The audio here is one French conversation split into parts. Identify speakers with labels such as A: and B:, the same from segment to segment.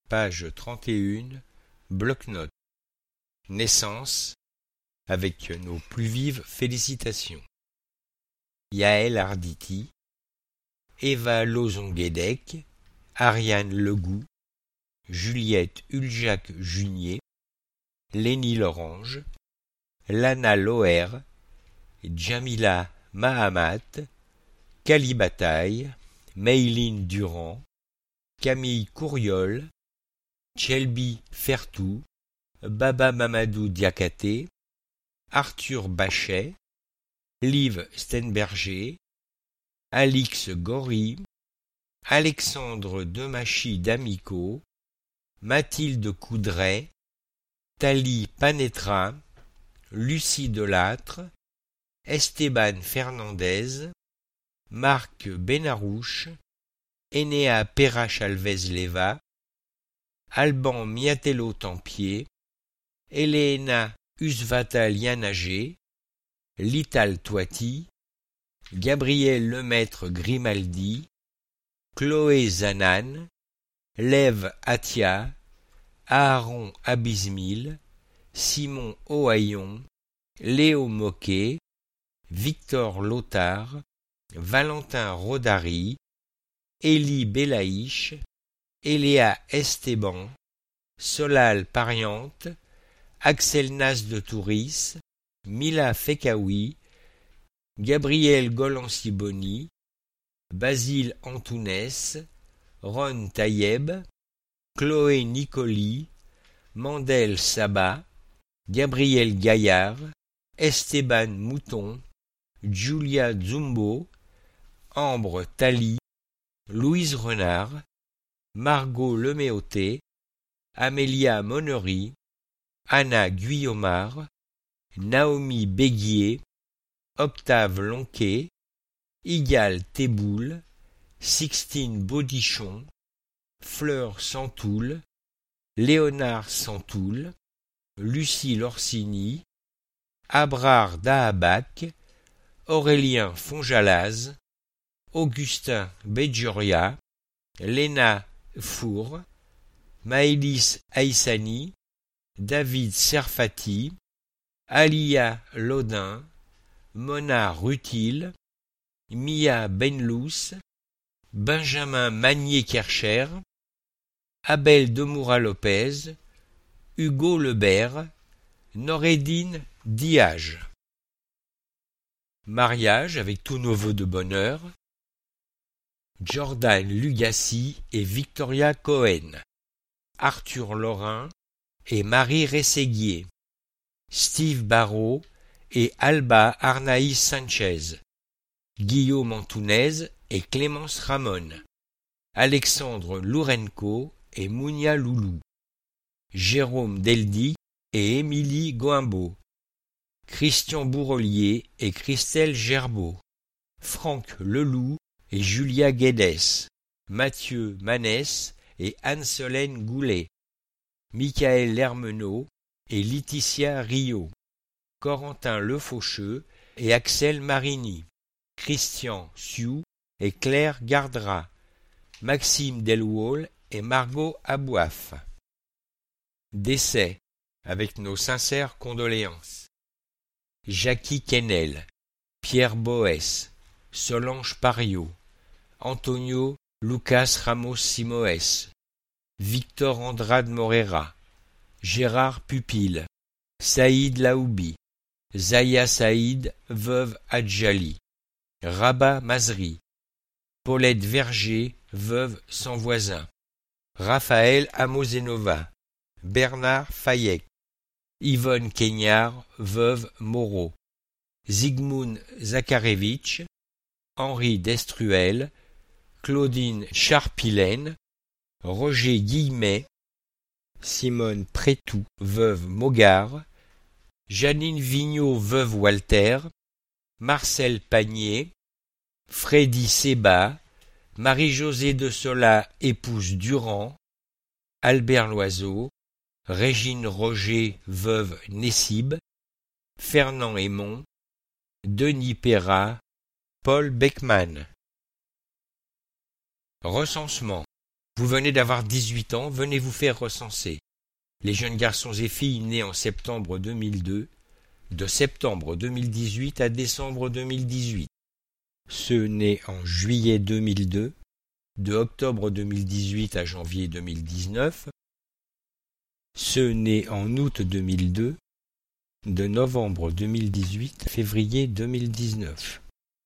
A: Page 31, bloc-notes. Naissance, avec nos plus vives félicitations. Yael Arditi, Eva Lozon-Guédec, Ariane Legout, Juliette Huljac-Junier, Lénie Lorange, Lana Loher, Djamila Mahamat, Kali Bataille, Mayline Durand, Camille Couriol, Chelby Fertou, Baba Mamadou Diakhaté, Arthur Bachet, Liv Stenberger, Alix Gory, Alexandre Demachy d'Amico, Mathilde Coudray, Thalie Panetra, Lucie Delattre, Esteban Fernandez, Marc Benarouche, Enea Perrache-Alves-Leva, Alban Miatello-Tempier, Elena Usvata-Lianagé, Lital Toiti, Gabriel Lemaître Grimaldi, Chloé Zanan, Lève Atia, Aaron Abismil, Simon Ohaillon, Léo Moquet, Victor Lothar, Valentin Rodari, Élie Belaïch, Eléa Esteban, Solal Pariante, Axel Nas de Touris, Mila Fekaoui, Gabriel Golancy-Boni, Basile Antounès, Ron Tayeb, Chloé Nicoli, Mandel Saba, Gabriel Gaillard, Esteban Mouton, Julia Zumbo, Ambre Tali, Louise Renard, Margot Leméoté, Amélia Monnery, Anna Guillaumard, Naomi Béguier, Octave Lonquet, Igal Théboul, Sixtine Baudichon, Fleur Santoul, Léonard Santoul, Lucie Lorsini, Abrar Dahabak, Aurélien Fonjalaz, Augustin Bedjuria, Léna Four, Maëlys Aïssani, David Serfati, Alia Lodin, Mona Rutil, Mia Benlous, Benjamin Magnier-Kercher, Abel Demoura-Lopez, Hugo Lebert, Noreddine Diage. Mariage avec tous nos vœux de bonheur, Jordan Lugassi et Victoria Cohen, Arthur Lorrain et Marie Rességuier, Steve Barrault et Alba Arnaïs Sanchez, Guillaume Antounez et Clémence Ramon, Alexandre Lourenco et Mounia Loulou, Jérôme Deldy et Émilie Goimbaud, Christian Bourrelier et Christelle Gerbeau, Franck Leloup et Julia Guedes, Mathieu Manès et Anne-Solène Goulet, Michael Lermenot et Laetitia Rio, Corentin Lefaucheux et Axel Marini, Christian Sioux et Claire Gardra, Maxime Delwall et Margot Abouaf. Décès, avec nos sincères condoléances. Jackie Quesnel, Pierre Boès, Solange Pariot, Antonio Lucas Ramos Simoes, Victor Andrade Morera, Gérard Pupil, Saïd Laoubi, Zaya Saïd, veuve Adjali, Rabat Mazri, Paulette Verger, veuve sans voisin, Raphaël Amozenova, Bernard Fayek, Yvonne Keignard, veuve Moreau, Zygmunt Zakarevitch, Henri Destruel, Claudine Charpilène, Roger Guillemet, Simone Prétou, veuve Mogard, Janine Vigneault, veuve Walter, Marcel Panier, Freddy Seba, Marie-Josée de Sola, épouse Durand, Albert Loiseau, Régine Roger, veuve Nessib, Fernand Aymon, Denis Perrat, Paul Beckmann. Recensement. Vous venez d'avoir 18 ans, venez vous faire recenser. Les jeunes garçons et filles nés en septembre 2002, de septembre 2018 à décembre 2018. Ceux nés en juillet 2002, de octobre 2018 à janvier 2019. Ceux nés en août 2002, de novembre 2018 à février 2019.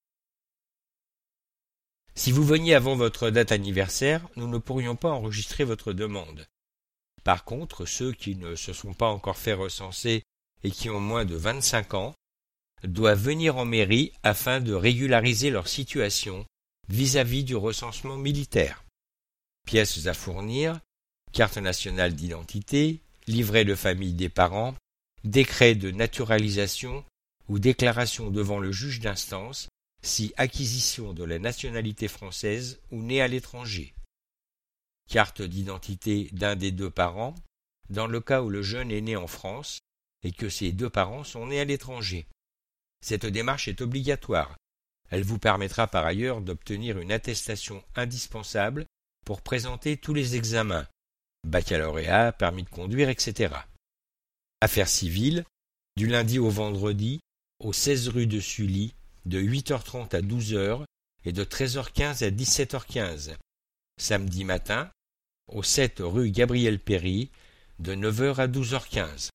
A: Si vous veniez avant votre date anniversaire, nous ne pourrions pas enregistrer votre demande. Par contre, ceux qui ne se sont pas encore fait recenser et qui ont moins de 25 ans doivent venir en mairie afin de régulariser leur situation vis-à-vis du recensement militaire. Pièces à fournir, carte nationale d'identité, livret de famille des parents, décret de naturalisation ou déclaration devant le juge d'instance si acquisition de la nationalité française ou né à l'étranger. Carte d'identité d'un des deux parents, dans le cas où le jeune est né en France et que ses deux parents sont nés à l'étranger. Cette démarche est obligatoire. Elle vous permettra par ailleurs d'obtenir une attestation indispensable pour présenter tous les examens, baccalauréat, permis de conduire, etc. Affaires civiles, du lundi au vendredi, au 16 rue de Sully, de 8h30 à 12h et de 13h15 à 17h15. Samedi matin, au 7 rue Gabriel-Péri, de 9h à 12h15.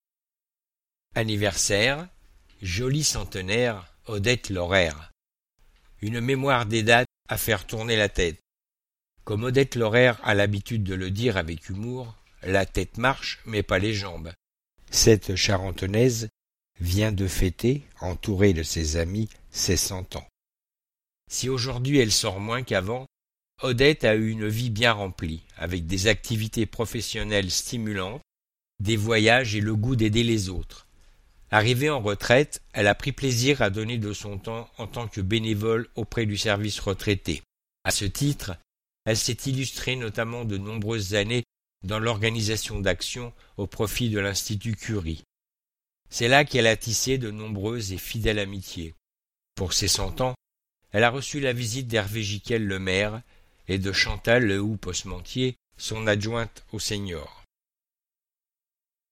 A: Anniversaire, joli centenaire, Odette Lorraire. Une mémoire des dates à faire tourner la tête. Comme Odette Lorraire a l'habitude de le dire avec humour, la tête marche, mais pas les jambes. Cette Charentonnaise vient de fêter, entourée de ses amis, ses 100 ans. Si aujourd'hui elle sort moins qu'avant, Odette a eu une vie bien remplie, avec des activités professionnelles stimulantes, des voyages et le goût d'aider les autres. Arrivée en retraite, elle a pris plaisir à donner de son temps en tant que bénévole auprès du service retraité. À ce titre, elle s'est illustrée notamment de nombreuses années dans l'organisation d'actions au profit de l'Institut Curie. C'est là qu'elle a tissé de nombreuses et fidèles amitiés. Pour ses 100 ans, elle a reçu la visite d'Hervé Giquel le maire et de Chantal Lehoux Posmentier, son adjointe au senior.